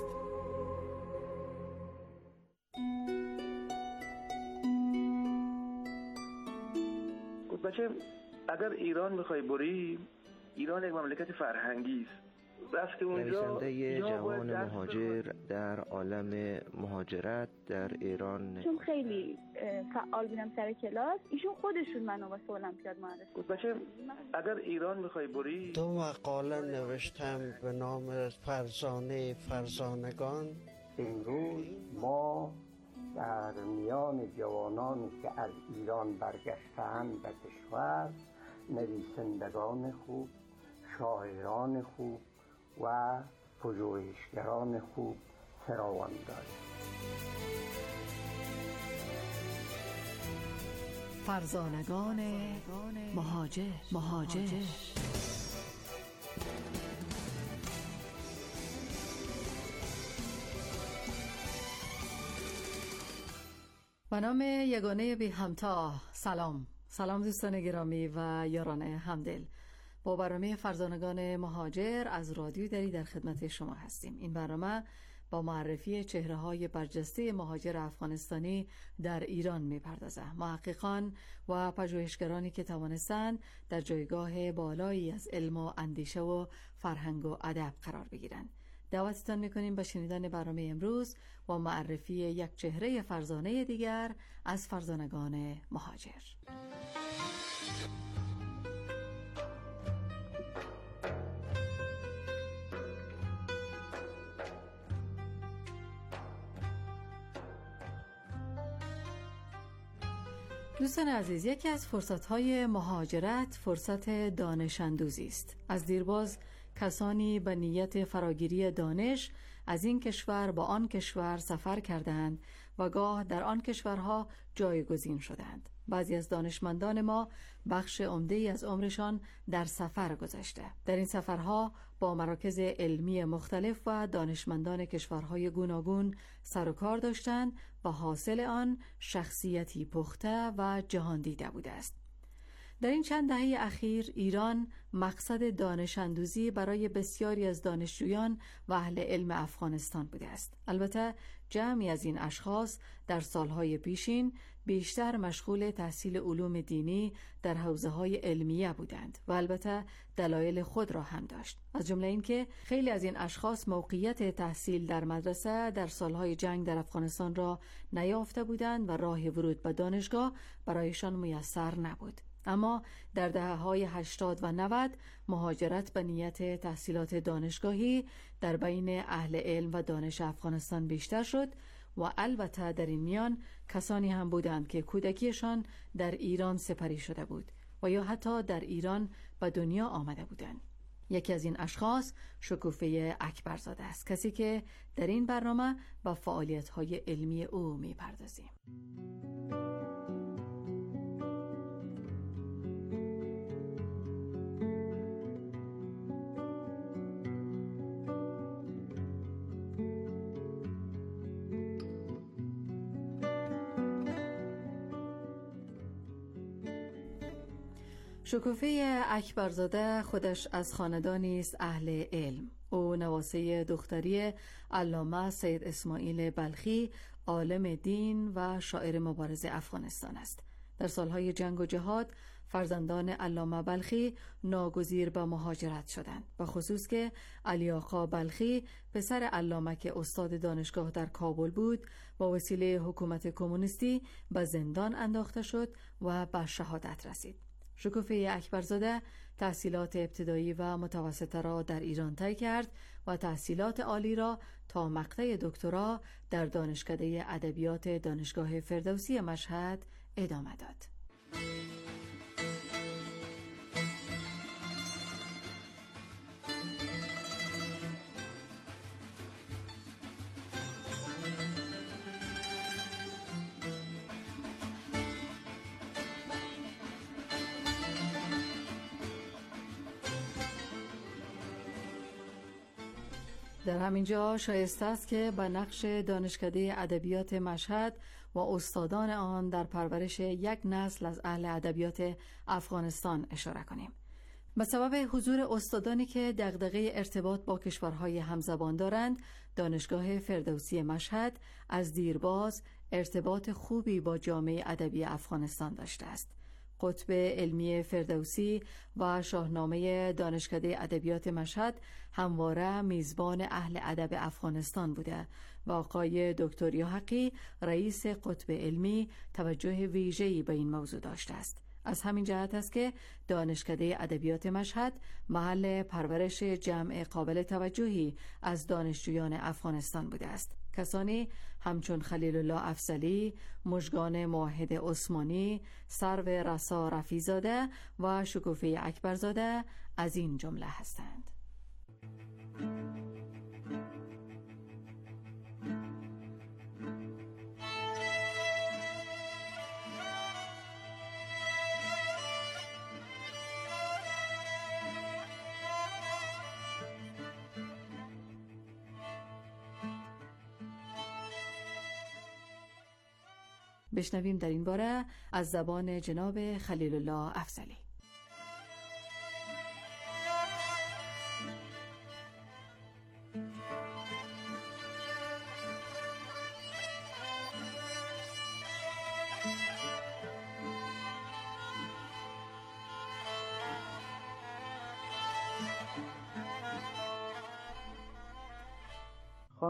بچه اگر ایران میخوای بری، ایران یک مملکت فرهنگی است. رفته اونجا نویسنده جوان مهاجر در عالم مهاجرت در ایران، چون خیلی فعال بودم سر کلاس، ایشون خودشون منو واسه المپیاد معرفی. بچه اگر ایران میخوای بری، دو مقاله نوشتم به نام فرزانه فرزانگان. امروز ما در میان جوانانی که از ایران برگشتند به کشور، نویسندگان خوب، شاعران خوب و پژوهشگران خوب فراوان داریم. فرزانگان مهاجر مهاجر به نام یگانه بی همتا. سلام سلام دوستان گرامی و یاران همدل. با برنامه فرزانگان مهاجر از رادیو دری در خدمت شما هستیم. این برنامه با معرفی چهره‌های برجسته مهاجر افغانستانی در ایران می‌پردازد. محققان و پژوهشگرانی که توانستند در جایگاه بالایی از علم و اندیشه و فرهنگ و ادب قرار بگیرند. دعوتتان می‌کنیم به شنیدن برنامه امروز و معرفی یک چهره فرزانه دیگر از فرزانگان مهاجر. دوستان عزیز، یکی از فرصت‌های مهاجرت فرصت دانش اندوزی است. از دیرباز کسانی به نیت فراگیری دانش از این کشور با آن کشور سفر کردند و گاه در آن کشورها جایگزین شدند. بعضی از دانشمندان ما بخش عمده‌ای از عمرشان در سفر گذشته. در این سفرها با مراکز علمی مختلف و دانشمندان کشورهای گوناگون سر و کار داشتند و حاصل آن شخصیتی پخته و جهان دیده بوده است. در این چند دهه اخیر ایران مقصد دانش اندوزی برای بسیاری از دانشجویان و اهل علم افغانستان بوده است. البته جمعی از این اشخاص در سالهای پیشین بیشتر مشغول تحصیل علوم دینی در حوزه‌های علمیه بودند و البته دلایل خود را هم داشت. از جمله این که خیلی از این اشخاص موقعیت تحصیل در مدرسه در سالهای جنگ در افغانستان را نیافته بودند و راه ورود به دانشگاه برایشان میسر نبود. اما در دهه‌های هشتاد و نود مهاجرت به نیت تحصیلات دانشگاهی در بین اهل علم و دانش افغانستان بیشتر شد و البته در این میان کسانی هم بودند که کودکیشان در ایران سپری شده بود و یا حتی در ایران به دنیا آمده بودند. یکی از این اشخاص شکوفه اکبرزاده است، کسی که در این برنامه به فعالیت‌های علمی او می‌پردازیم. شکوفه اکبرزاده خودش از خاندانی است اهل علم. او نواسه دختری علامه سید اسماعیل بلخی، عالم دین و شاعر مبارز افغانستان است. در سالهای جنگ و جهاد فرزندان علامه بلخی ناگزیر به مهاجرت شدند، به خصوص که علی آقا بلخی پسر علامه که استاد دانشگاه در کابل بود با وسیله حکومت کمونیستی به زندان انداخته شد و به شهادت رسید. شکوفه اکبرزاده تحصیلات ابتدایی و متوسطه را در ایران طی کرد و تحصیلات عالی را تا مقطع دکترا در دانشکده ادبیات دانشگاه فردوسی مشهد ادامه داد. در همینجا شایسته است که به نقش دانشکده ادبیات مشهد و استادان آن در پرورش یک نسل از اهل ادبیات افغانستان اشاره کنیم. به سبب حضور استادانی که دغدغه ارتباط با کشورهای همزبان دارند، دانشگاه فردوسی مشهد از دیرباز ارتباط خوبی با جامعه ادبی افغانستان داشته است. قطب علمی فردوسی و شاهنامه دانشکده ادبیات مشهد همواره میزبان اهل ادب افغانستان بوده و آقای دکتر یحقی رئیس قطب علمی توجه ویژه‌ای به این موضوع داشته است. از همین جهت است که دانشکده ادبیات مشهد محل پرورش جمع قابل توجهی از دانشجویان افغانستان بوده است. کسانی همچون خلیل الله افضلی، مژگان موحد عثمانی، سرو رسا رفیزاده و شکوفه اکبرزاده از این جمله هستند. بشنویم در این باره از زبان جناب خلیل الله افضلی.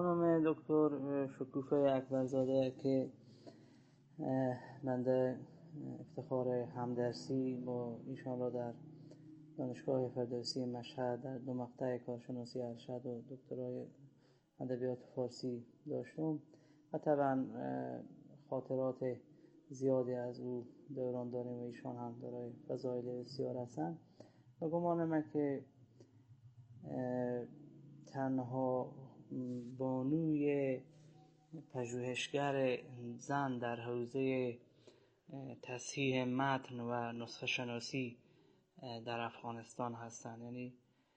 خانم دکتر شکوفه اکبرزاده که من در افتخار همدرسی با ایشان را در دانشگاه فردوسی مشهد در دو مقطع کارشناسی ارشد و دکترای ادبیات فارسی داشتم و طبعا خاطرات زیادی از او دوران داریم و ایشان هم دارای فضایل بسیار هستند و گمان من که تنها بانوی پژوهشگر زن در حوزه تصحیح متن و نسخه شناسی در افغانستان هستند. یعنی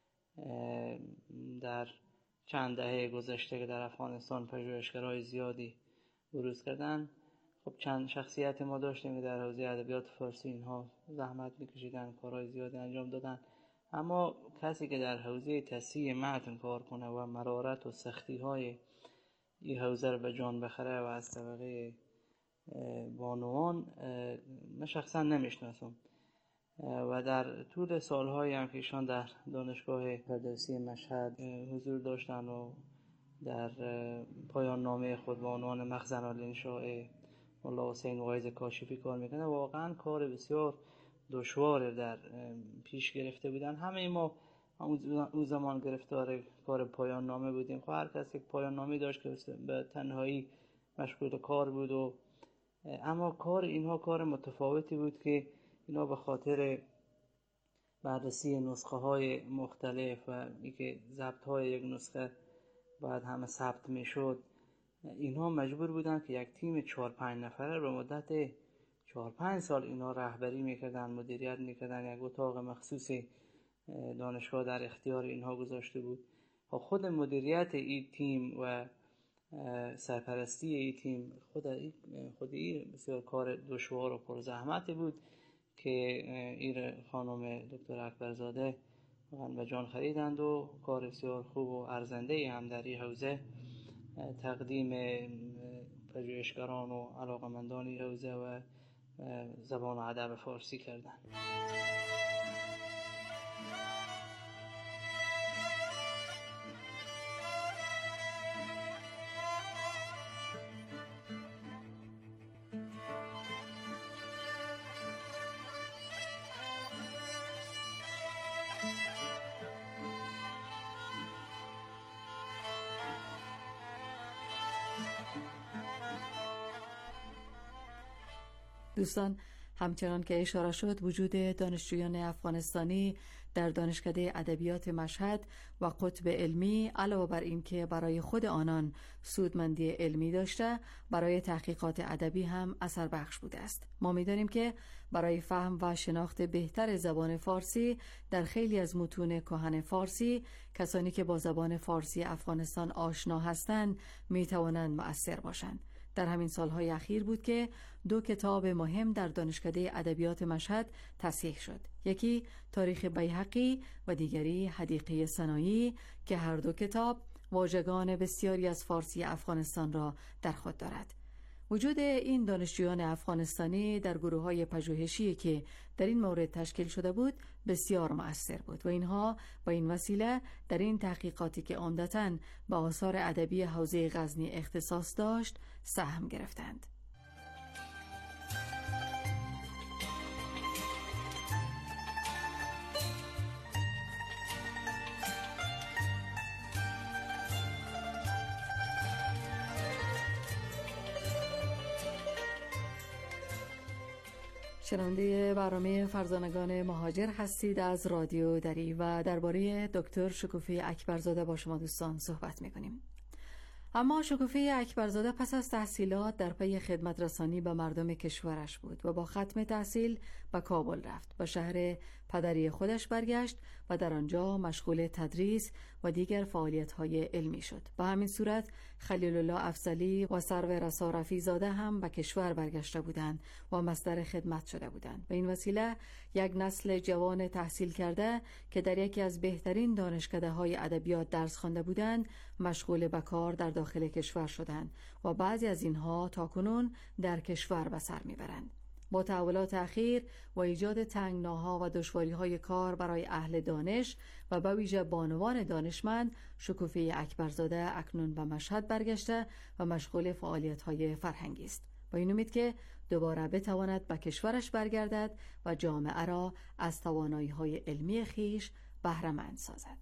در چند دهه گذشته که در افغانستان پژوهشگرای زیادی بروز کردن، خب چند شخصیت ما داشتیم که در حوزه ادبیات فارسی اینها زحمت میکشیدن، کارهای زیادی انجام دادن، اما کسی که در حوزه تصحیح متن کار کنه و مرارت و سختی های این حوزه رو به جان بخره و از طبقه بانوان من شخصا نمیشناسم و در طول سالهایی هم که ایشان در دانشگاه فردوسی مشهد حضور داشتن و در پایان نامه خود با عنوان مخزن الانشاء مولا حسین واعظ کاشفی کار میکنه، واقعا کار بسیار دشوار در پیش گرفته بودن. همه ما اون زمان گرفتار کار پایان نامه بودیم. خب هر کسی یک پایان نامه داشت که به تنهایی مشغول کار بود و اما کار اینها کار متفاوتی بود که اینا به خاطر بررسی نسخه های مختلف و اینکه ضبط های یک نسخه باید همه ثبت میشد، اینها مجبور بودن که یک تیم چهار پنج نفره به مدت چهار پنج سال اینا رهبری میکردن، مدیریت میکردن. یک اتاق مخصوص دانشگاه در اختیار اینها گذاشته بود. خود مدیریت این تیم و سرپرستی این تیم خود خود این بسیار کار دشوار و پرزحمتی بود که این خانم دکتر اکبرزاده به جان خریدند و کار بسیار خوب و ارزنده هم در این حوزه تقدیم پژوهشگران و علاقمندان این حوزه و زبان و ادب فارسی کردند. دوستان، همچنان که اشاره شد، وجود دانشجویان افغانستانی در دانشکده ادبیات مشهد و قطب علمی علاوه بر این که برای خود آنان سودمندی علمی داشته، برای تحقیقات ادبی هم اثر بخش بوده است. ما می‌دانیم که برای فهم و شناخت بهتر زبان فارسی در خیلی از متون کهن فارسی، کسانی که با زبان فارسی افغانستان آشنا هستند می‌توانند مؤثر باشند. در همین سالهای اخیر بود که دو کتاب مهم در دانشکده ادبیات مشهد تصحیح شد. یکی تاریخ بیهقی و دیگری حدیقه سنایی که هر دو کتاب واژگان بسیاری از فارسی افغانستان را در خود دارد. وجود این دانشجویان افغانستانی در گروه‌های پژوهشی که در این مورد تشکیل شده بود بسیار مؤثر بود و اینها با این وسیله در این تحقیقاتی که عمدتاً به آثار ادبی حوزه غزنی اختصاص داشت سهم گرفتند. شنونده برنامه فرزانگان مهاجر هستید از رادیو دری و درباره دکتر شکوفی اکبرزاده با شما دوستان صحبت می‌کنیم. اما شکوفی اکبرزاده پس از تحصیلات در پی خدمت رسانی به مردم کشورش بود و با ختم تحصیل به کابل رفت. به شهر پدری خودش برگشت و در آنجا مشغول تدریس و دیگر فعالیت‌های علمی شد. به همین صورت خلیل الله افضلی و سرور رسا رفیع زاده هم به کشور برگشته بودند و مصدر خدمت شده بودند. به این وسیله یک نسل جوان تحصیل کرده که در یکی از بهترین دانشکده‌های ادبیات درس خوانده بودند، مشغول به کار در داخل کشور شدند و بعضی از اینها تاکنون در کشور به سر میبرند. با تحولات اخیر و ایجاد تنگناها و دشواری‌های کار برای اهل دانش و به ویژه بانوان دانشمند، شکوفی اکبرزاده اکنون به مشهد برگشته و مشغول فعالیت‌های فرهنگی است. با این امید که دوباره بتواند به کشورش برگردد و جامعه را از توانایی‌های علمی خیش بهره‌مند سازد.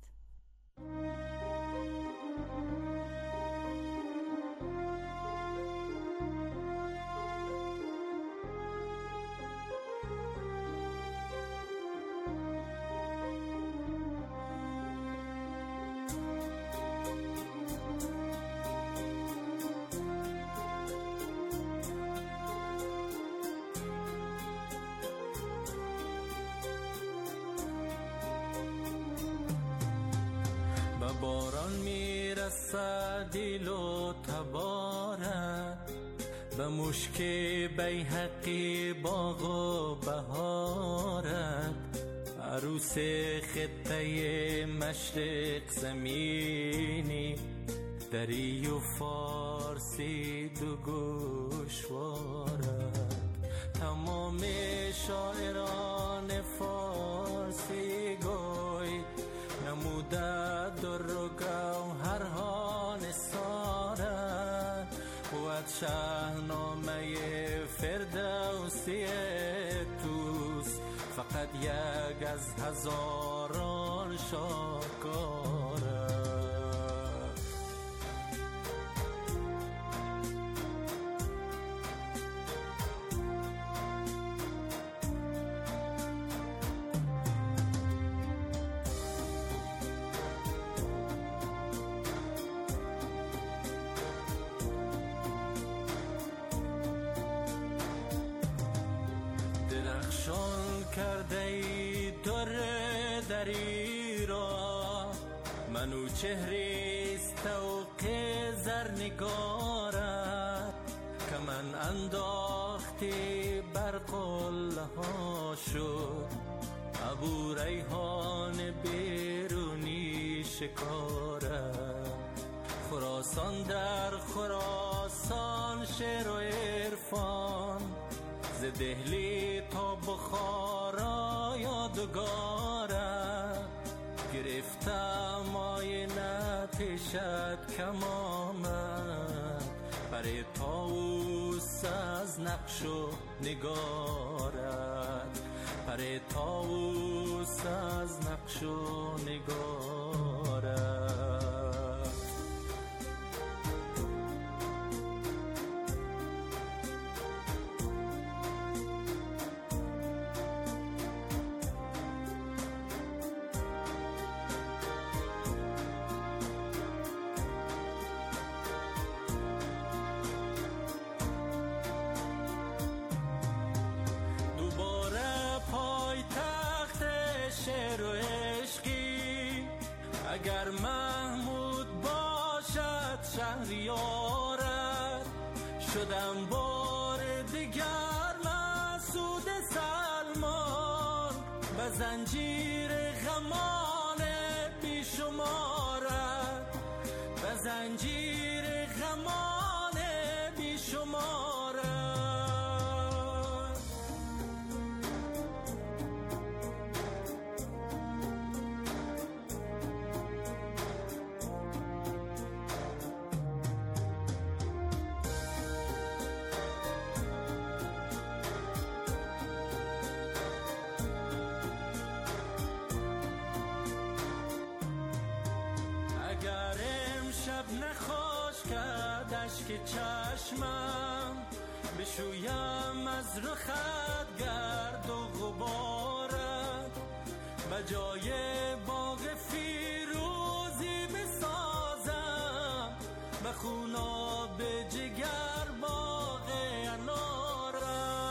باران میرسد دیل و تبارد به مشک بیحقی باغ و بهارد عروس خطه مشرق زمینی دری و فارسی دو گوشوارد تمام شاعران فارسی گوی نموده در و گوهرها نثارد بود شاهنامه فردوسی توست فقط یک از هزاران شاهکارد. کرده ای در دری را منو چهریست توق زرنگارت که من انداختی بر قله ها شد ابو ریحان بیرونی شکارت خراسان در خراسان شعر و عرفان ز دهلی تا بخارا یادگارم گرفتم آینه شد کم آمد برای طاووس از نقش و نگارت برای طاووس از نقش و نگارت. اگر محمود باشد شهریارت شدم بار دیگر مسعود سلمان به زنجیر غمان بیشمارت به زنجیر غمان بیشمارت. که چشمم بشویم از رخت گرد و غبارت به جای باغ فیروزی بسازم به خوناب جگر باغ انارت.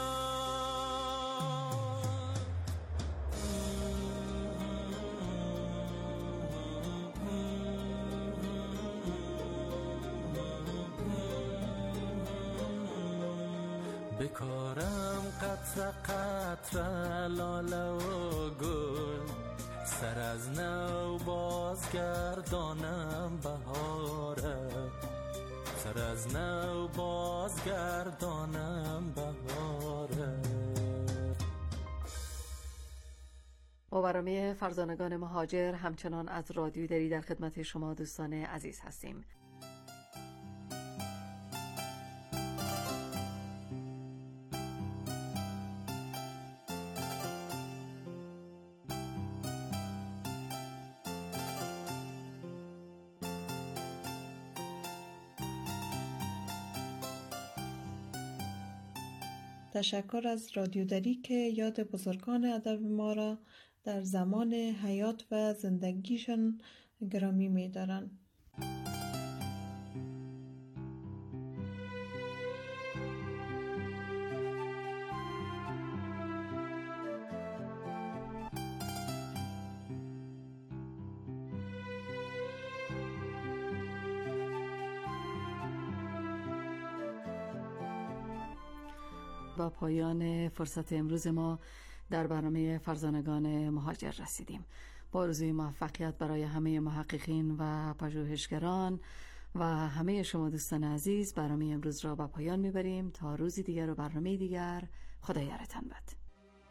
بکارم قطره قطره لاله و گل سر از نو بازگردانم بهارت سر از نو بازگردانم بهارت. با برنامه فرزانگان مهاجر همچنان از رادیو دری در خدمت شما دوستان عزیز هستیم. تشکر از رادیو دری که یاد بزرگان ادب ما را در زمان حیات و زندگیشان گرامی می‌دارند. با پایان فرصت امروز ما در برنامه فرزانگان مهاجر رسیدیم. با آرزوی موفقیت برای همه محققین و پژوهشگران و همه شما دوستان عزیز، برنامه امروز را به پایان میبریم. تا روزی دیگر و برنامه دیگر، خدا یارتان باد.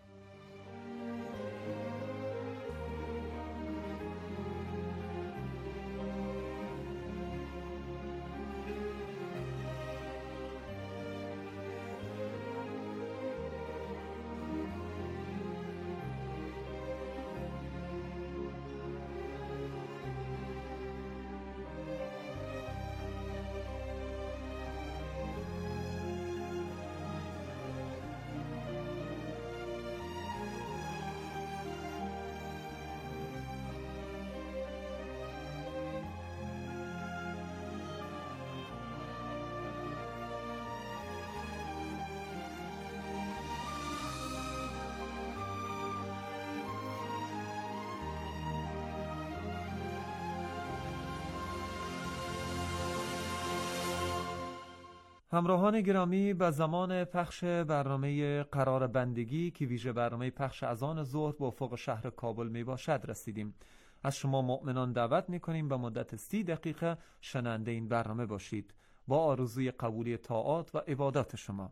همراهان گرامی، به زمان پخش برنامه قرار بندگی که ویژه برنامه پخش اذان ظهر به افق شهر کابل می باشد رسیدیم. از شما مؤمنان دعوت می کنیم به مدت سی دقیقه شنونده این برنامه باشید، با آرزوی قبولی طاعات و عبادات شما.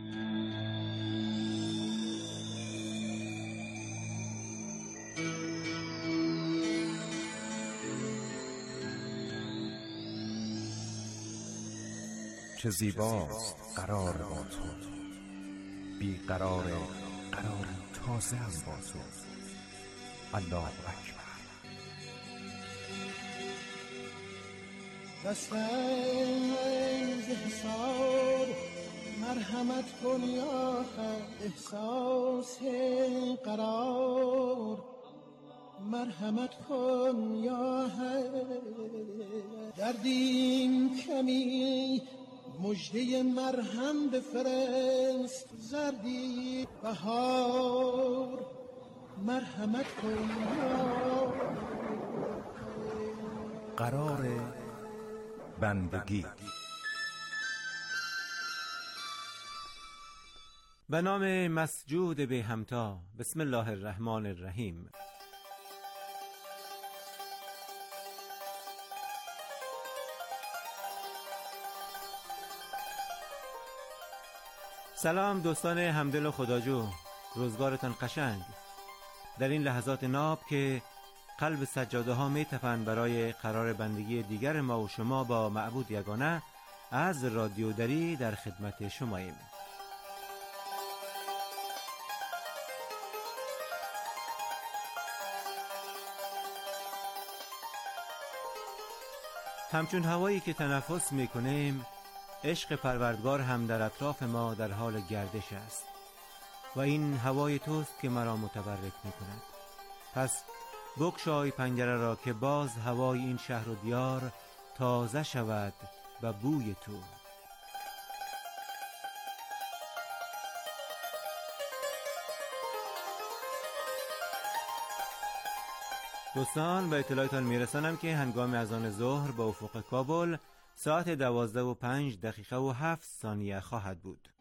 چه زیباست قرار با تو، بی قرار قرار تازه هم با تو. الله اکبر. دستم ز حسار مرحمت کن یا خود، احساس قرار مرحمت کن یا خود. دردیم کمی مجده مرهم بفرست، زردی بهار مرحمت کن یا قرار بندگی. به نام مسجود به همتا. بسم الله الرحمن الرحیم. سلام دوستان همدل و خداجو، روزگارتان قشنگ. در این لحظات ناب که قلب سجاده ها می تپند برای قرار بندگی دیگر ما و شما با معبود یگانه، از رادیو دری در خدمت شماییم. همچون هوایی که تنفس می کنیم، عشق پروردگار هم در اطراف ما در حال گردش است و این هوای توست که مرا متبرک می کند. پس بگشای پنجره را که باز هوای این شهر و دیار تازه شود و بوی تو. دوستان، به اطلاعتان میرسانم که هنگام اذان ظهر به افق کابل ساعت دوازده و پنج دقیقه و هفت ثانیه خواهد بود.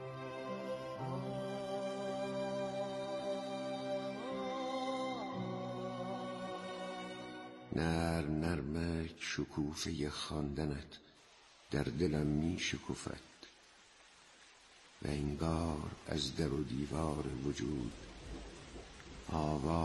نر نرمک شکوفه خواندنت در دلم می شکوفد و انگار از در و دیوار وجود آواز